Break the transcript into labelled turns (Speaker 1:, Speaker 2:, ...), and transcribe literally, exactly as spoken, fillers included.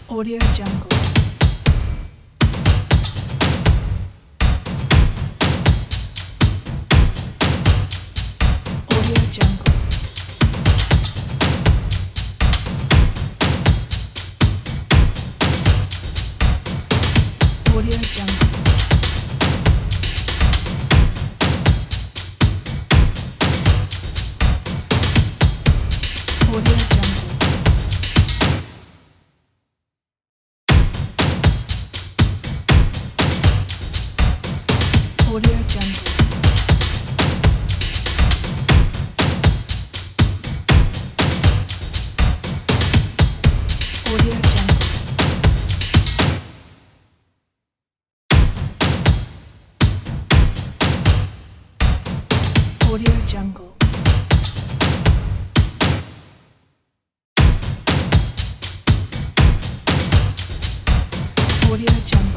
Speaker 1: Audio Jungle. Audio Jungle. Audio Jungle. Audio Jungle. Audio Jungle. Audio Jungle. Audio Jungle. Audio Jungle.